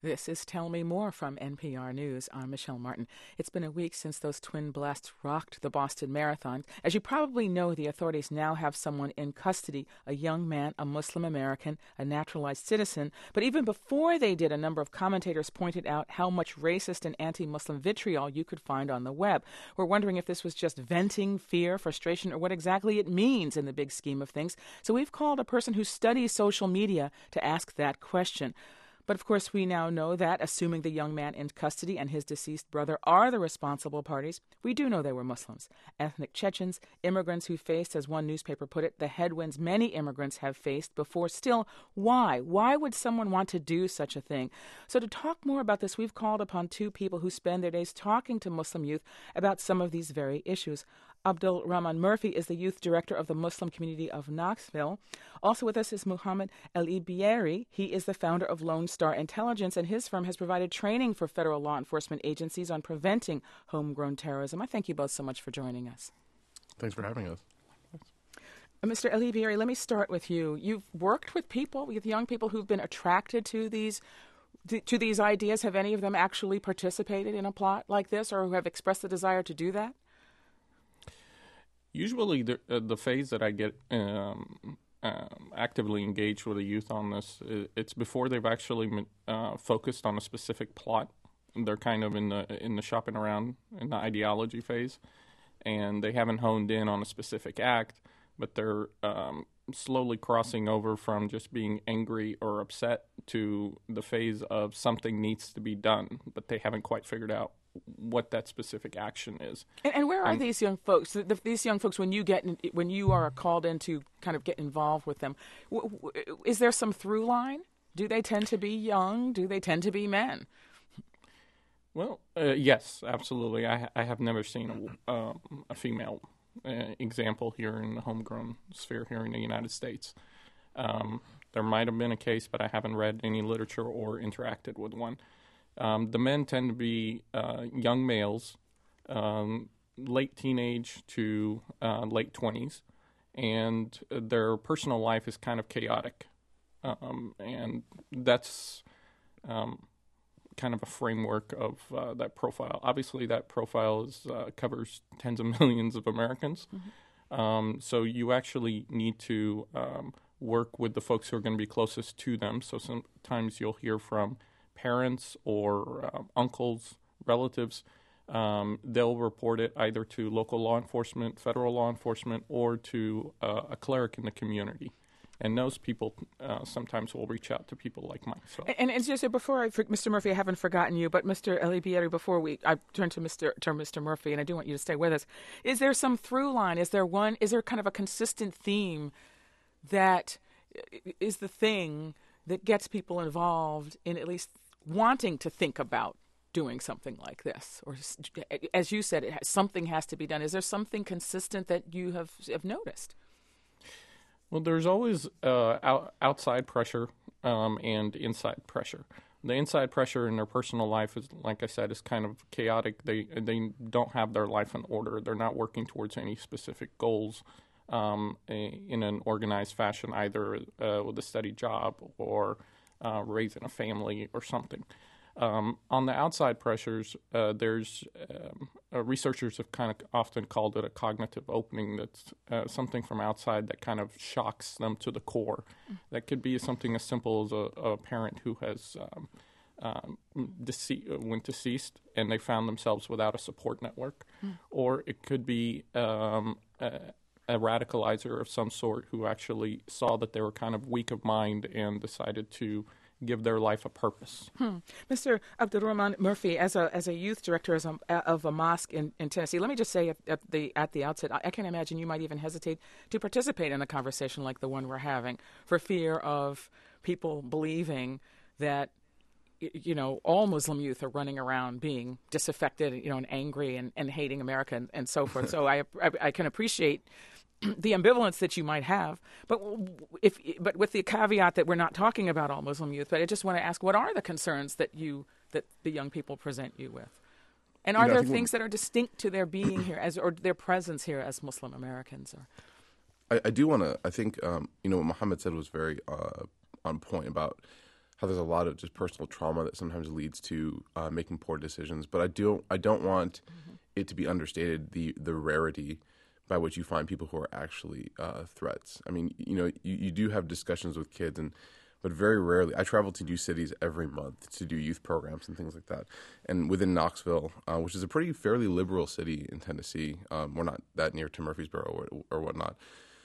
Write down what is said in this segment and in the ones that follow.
This is Tell Me More from NPR News. I'm Michelle Martin. It's been a week since those twin blasts rocked the Boston Marathon. As you probably know, the authorities now have someone in custody, a young man, a Muslim American, a naturalized citizen. But even before they did, a number of commentators pointed out how much racist and anti-Muslim vitriol you could find on the web. We're wondering if this was just venting fear, frustration, or what exactly it means in the big scheme of things. So we've called a person who studies social media to ask that question. But of course, we now know that, assuming the young man in custody and his deceased brother are the responsible parties, we do know they were Muslims, ethnic Chechens, immigrants who faced, as one newspaper put it, the headwinds many immigrants have faced before. Still, why? Why would someone want to do such a thing? So to talk more about this, we've called upon two people who spend their days talking to Muslim youth about some of these very issues. Abdul Rahman Murphy is the youth director of the Muslim community of Knoxville. Also with us is Muhammad El-Ibieri. He is the founder of Lone Star Intelligence, and his firm has provided training for federal law enforcement agencies on preventing homegrown terrorism. I thank you both so much for joining us. Thanks for having us. Mr. El-Ibieri, let me start with you. You've worked with people, with young people who've been attracted to these ideas. Have any of them actually participated in a plot like this or who have expressed the desire to do that? Usually the phase that I get actively engaged with the youth on this, it's before they've actually focused on a specific plot. They're kind of in the shopping around in the ideology phase, and they haven't honed in on a specific act, but they're slowly crossing over from just being angry or upset to the phase of something needs to be done, but they haven't quite figured out what that specific action is. And where are these young folks? These young folks, when you are called in to kind of get involved with them, is there some through line? Do they tend to be young? Do they tend to be men? Well, yes, absolutely. I have never seen a female example here in the homegrown sphere here in the United States. There might have been a case, but I haven't read any literature or interacted with one. The men tend to be young males, late teenage to late 20s, and their personal life is kind of chaotic. And that's kind of a framework of that profile. Obviously, that profile covers tens of millions of Americans. Mm-hmm. So you actually need to work with the folks who are going to be closest to them. So sometimes you'll hear from parents or uncles, relatives. They'll report it either to local law enforcement, federal law enforcement, or to a cleric in the community. And those people sometimes will reach out to people like myself. And just before Mr. Murphy, I haven't forgotten you, but Mr. El-Ibieri, before I turn to Mr. Murphy, and I do want you to stay with us. Is there some through line? Is there kind of a consistent theme that is the thing that gets people involved in at least wanting to think about doing something like this? Or, as you said, something has to be done. Is there something consistent that you have noticed? Well, there's always outside pressure and inside pressure. The inside pressure in their personal life is, like I said, is kind of chaotic. They don't have their life in order. They're not working towards any specific goals in an organized fashion, either with a steady job or raising a family or something. On the outside pressures, there's researchers have kind of often called it a cognitive opening. That's something from outside that kind of shocks them to the core. That could be something as simple as a parent who has went deceased and they found themselves without a support network, or it could be a radicalizer of some sort who actually saw that they were kind of weak of mind and decided to give their life a purpose. Mr. Abdul Rahman Murphy, as a youth director of a mosque in Tennessee, let me just say at the outset, I can't imagine you might even hesitate to participate in a conversation like the one we're having for fear of people believing that all Muslim youth are running around being disaffected, and angry and hating America and so forth. So I can appreciate the ambivalence that you might have, but with the caveat that we're not talking about all Muslim youth. But I just want to ask, what are the concerns that the young people present you with, and are there things that are distinct to their being here or their presence here as Muslim Americans? I do want to. I think what Muhammad said was very on point about how there's a lot of just personal trauma that sometimes leads to making poor decisions. But I don't want it to be understated the rarity by which you find people who are actually threats. I mean, you do have discussions with kids, but very rarely. I travel to new cities every month to do youth programs and things like that. And within Knoxville, which is a fairly liberal city in Tennessee, we're not that near to Murfreesboro or whatnot.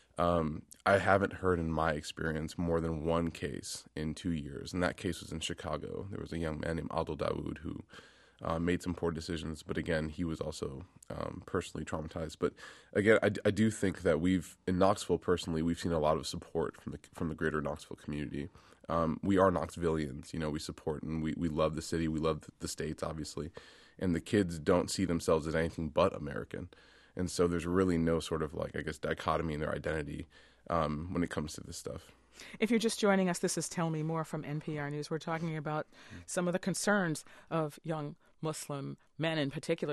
I haven't heard in my experience more than one case in 2 years, and that case was in Chicago. There was a young man named Adil Dawood who made some poor decisions, but again, he was also personally traumatized. But again, I do think that in Knoxville personally, we've seen a lot of support from the greater Knoxville community. We are Knoxvillians, we support and we love the city, we love the states, obviously, and the kids don't see themselves as anything but American. And so there's really no sort of dichotomy in their identity when it comes to this stuff. If you're just joining us, this is Tell Me More from NPR News. We're talking about some of the concerns of young Muslim men in particular,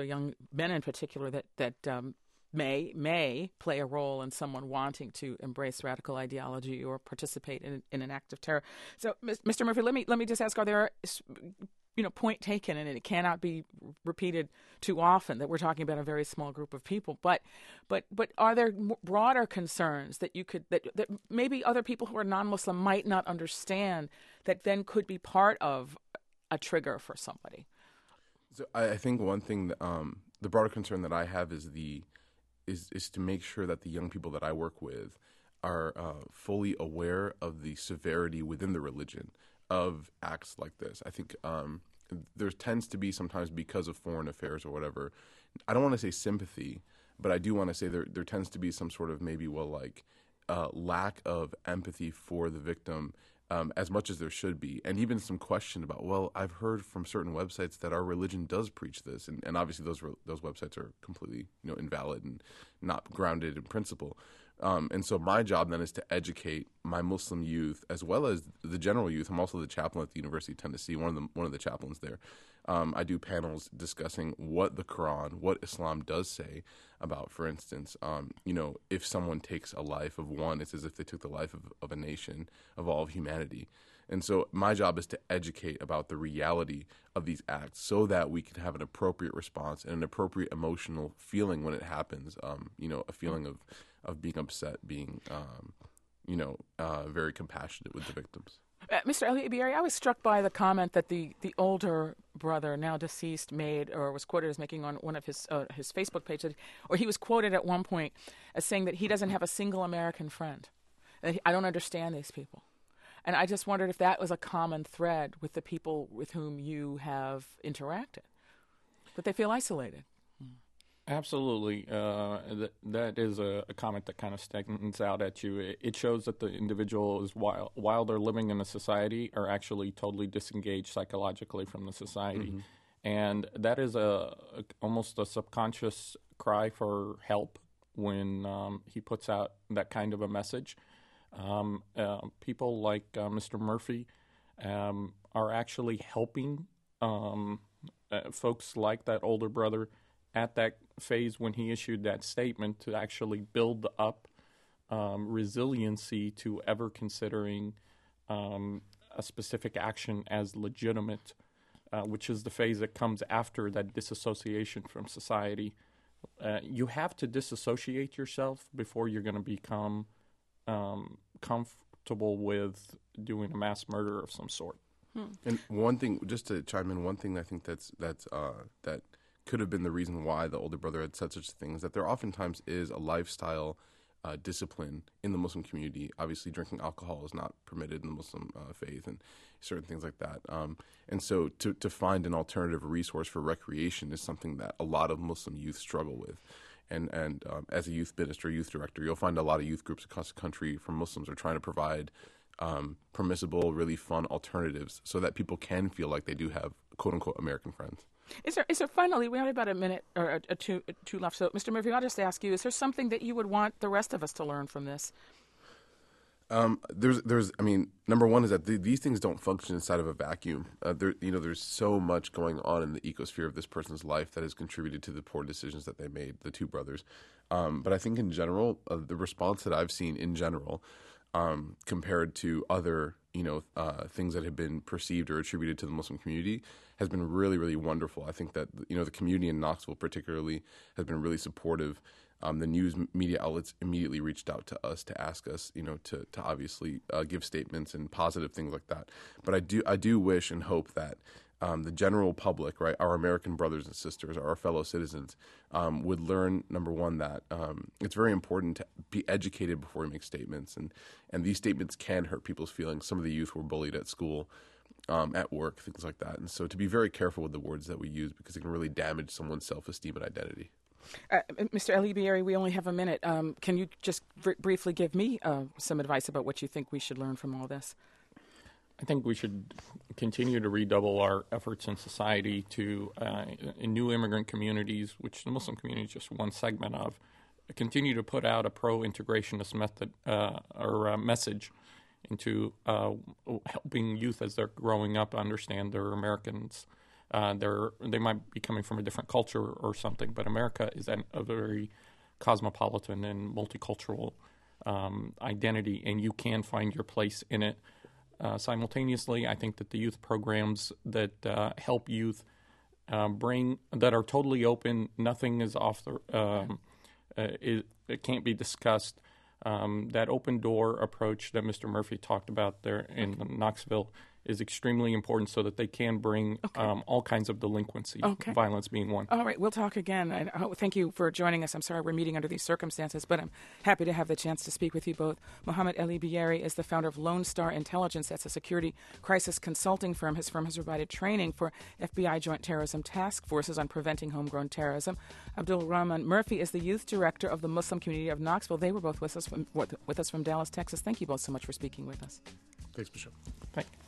that may play a role in someone wanting to embrace radical ideology or participate in an act of terror. So, Mr. Murphy, let me just ask: are there, point taken, and it cannot be repeated too often that we're talking about a very small group of people. But are there broader concerns that that maybe other people who are non-Muslim might not understand that then could be part of a trigger for somebody? So I think one thing that, the broader concern that I have is to make sure that the young people that I work with are fully aware of the severity within the religion of acts like this. I think there tends to be sometimes, because of foreign affairs or whatever, I don't want to say sympathy, but I do want to say there tends to be some sort of lack of empathy for the victim, as much as there should be, and even some question about, I've heard from certain websites that our religion does preach this, and obviously those websites are completely invalid and not grounded in principle. And so my job then is to educate my Muslim youth as well as the general youth. I'm also the chaplain at the University of Tennessee, one of the chaplains there. I do panels discussing what the Quran, what Islam does say about, for instance, if someone takes a life of one, it's as if they took the life of a nation, of all of humanity. And so my job is to educate about the reality of these acts so that we can have an appropriate response and an appropriate emotional feeling when it happens, a feeling of being upset, being, very compassionate with the victims. Mr. Elliott Bieri, I was struck by the comment that the older brother, now deceased, made, or was quoted as making on one of his Facebook pages, or he was quoted at one point as saying that he doesn't have a single American friend. I don't understand these people. And I just wondered if that was a common thread with the people with whom you have interacted, that they feel isolated. Absolutely. That is a comment that kind of stands out at you. It shows that the individual is, while they're living in a society, are actually totally disengaged psychologically from the society. Mm-hmm. And that is almost a subconscious cry for help when he puts out that kind of a message. People like Mr. Murphy are actually helping folks like that older brother at that phase when he issued that statement to actually build up resiliency to ever considering a specific action as legitimate, which is the phase that comes after that disassociation from society. You have to disassociate yourself before you're going to become comfortable with doing a mass murder of some sort. And one thing, just to chime in, one thing I think that could have been the reason why the older brother had said such things, that there oftentimes is a lifestyle discipline in the Muslim community. Obviously, drinking alcohol is not permitted in the Muslim faith and certain things like that. And so to find an alternative resource for recreation is something that a lot of Muslim youth struggle with. And as a youth minister, youth director, you'll find a lot of youth groups across the country from Muslims are trying to provide permissible, really fun alternatives so that people can feel like they do have quote-unquote American friends. Is there finally, we have about a minute or two left, so Mr. Murphy, I'll just ask you, is there something that you would want the rest of us to learn from this? Number one is that these things don't function inside of a vacuum. There's so much going on in the ecosphere of this person's life that has contributed to the poor decisions that they made, the two brothers. But I think in general, the response that I've seen in general compared to other things that have been perceived or attributed to the Muslim community has been really, really wonderful. I think that the community in Knoxville particularly has been really supportive. The news media outlets immediately reached out to us to ask us, to obviously give statements and positive things like that. But I do wish and hope that the general public, right, our American brothers and sisters, our fellow citizens, would learn, number one, that it's very important to be educated before we make statements, and these statements can hurt people's feelings. Some of the youth were bullied at school, at work, things like that, and so to be very careful with the words that we use because it can really damage someone's self-esteem and identity. Mr. Elibieri, we only have a minute. Can you just briefly give me some advice about what you think we should learn from all this? I think we should continue to redouble our efforts in society to, in new immigrant communities, which the Muslim community is just one segment of, continue to put out a pro-integrationist method or message into helping youth as they're growing up understand they're Americans. They might be coming from a different culture or something, but America is a very cosmopolitan and multicultural identity, and you can find your place in it. Simultaneously, I think that the youth programs that help youth that are totally open, nothing is off the, it can't be discussed. That open door approach that Mr. Murphy talked about there in Knoxville is extremely important so that they can bring all kinds of delinquency, violence being one. All right, we'll talk again. Thank you for joining us. I'm sorry we're meeting under these circumstances, but I'm happy to have the chance to speak with you both. Mohammed Elibieri is the founder of Lone Star Intelligence. That's a security crisis consulting firm. His firm has provided training for FBI Joint Terrorism Task Forces on preventing homegrown terrorism. Abdul Rahman Murphy is the youth director of the Muslim community of Knoxville. They were both with us from Dallas, Texas. Thank you both so much for speaking with us. Thanks, Michelle. Thank you.